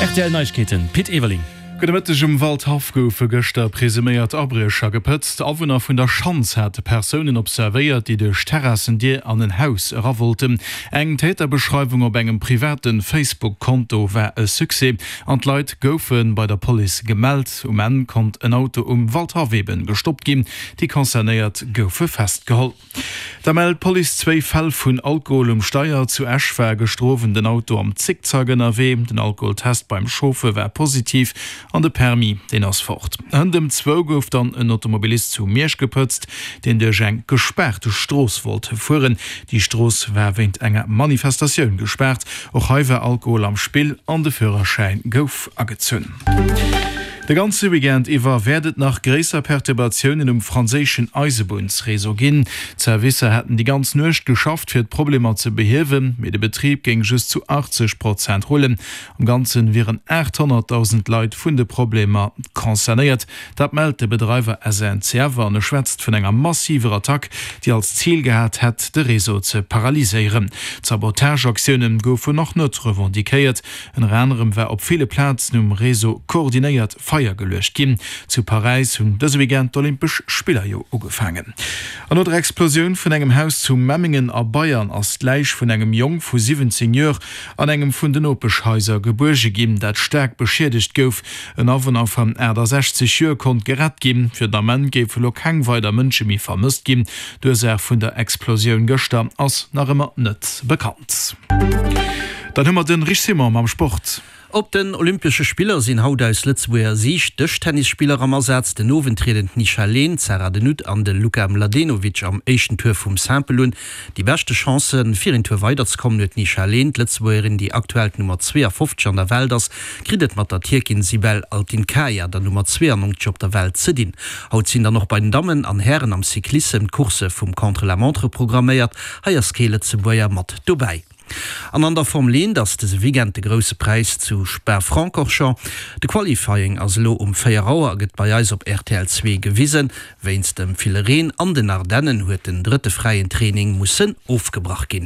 RTL Neuigkeiten, Pitt Eveling. Gedemettegem Waldhafgoufe gëster presuméiert Abrecher gepëtzt, Awunner vun der Schanz hat Personen observéiert, die de Terrassen Dir an den Haus ravolten. Eng Täterbeschreibung op engem privaten Facebook-Konto war e Suse. An Leiit goufen bei der Police gemeldt, en kont ein Auto Waldhaweben gestoppt gin, die konzernéiert goufe festgeholt. Da meldt Police 2 Fäll vun Alkohol Steier zu Eschwer gestrofen den Auto am Zickzagen erwem, den Alkoholtest beim Schofe war positiv, an de Permi den ass fort. An dem 2 gouf dann een Automobilist zu Meersch gepëtzt, den der Genk gesperrte Stroos wollte fuhren. Die Stroos war wéint enger Manifestationun gesperrt, och haiwer Alkohol am Spiel an de Führerschein gouf agezünn. De ganze Weekend iwwer werdet nach gräser Perturbationen franzéschen Eisebundsreso ginn. Zerwisser hätten die ganz nøcht geschafft fir d Probleme ze behewen, mit de Betrieb ging just zu 80% rollen. Am ganzen wären 800.000 Leiit vun de Probleme konzerniert. Dat meldt de Betreiber SNCR ne schwätzt vun enger massiver Attack, die als Ziel gehät het, de Reso ze paralyseieren. Sabotageaktionen goufe noch net revendikéiert. En Rennerem war op viele Plätzen Reso koordiniert Feier gelöscht gin. Zu Paris hun das Weekend Olympisch Spieler jo ugefangen. An der Explosion vun engem Haus zu Memmingen a Bayern as gleich vun engem Jong vu 17 Jor an engem vun den Opeschhäuser Geburge gin, dat stark beschädigt gouf. En Awohner von Äder 60 Jor kont gerat gin, fir der Mann geif lo keng weiter Mënsche mi vermisst gin, dus vun der Explosion gëster ass nach immer net bekannt. Dann hummer den Richsimmer am Sport. Op den Olympische Spieler sinn haut aus Lützwoer Sicht dech Tennisspieler am Ersatz den nowentredend Nichalen Zeradenut an den Luka Mladenovic am echten Tour vum Sampelun. Die beste Chancen fir in Tour weiterskommen net Nichalen Lützwoerin die aktuell Nummer 52 an der Wälders kridet mat der Tierkin Sibel Altinkaya der Nummer 2 op der Welt zedin. Haut sinn dann noch bei den Damen an Herren am Cyklisten Kurse vum Contre-la-Montre programmiert, Haierskele ze Boier mat dobei. An der Form lehnt, dass des Weekend de grosse Preis zu Sper-Francorchamps. De Qualifying as lo 4 Uhr gëtt bei Eis op RTL 2 gewiesen, wenn's dem Fileren an den Ardennen huet den dritte freien Training mussssen aufgebracht gin.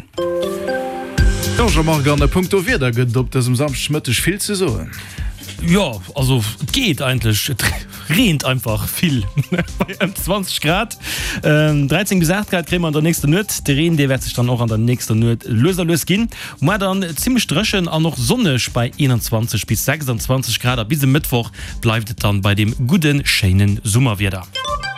Ja, an der Punkt wieder gedopt samschmëttech viel zu so. Ja, also geht eigentlich, regnet einfach viel. 20 Grad, 13 gesagt Grad kriegen wir an der nächsten Nöt. Der Regen, der wird sich dann auch an der nächsten Nöt löserlos gehen. Und dann ziemlich dröschen, auch noch sonnisch bei 21 bis 26 Grad. Bis Mittwoch bleibt es dann bei dem guten, schönen Sommer wieder.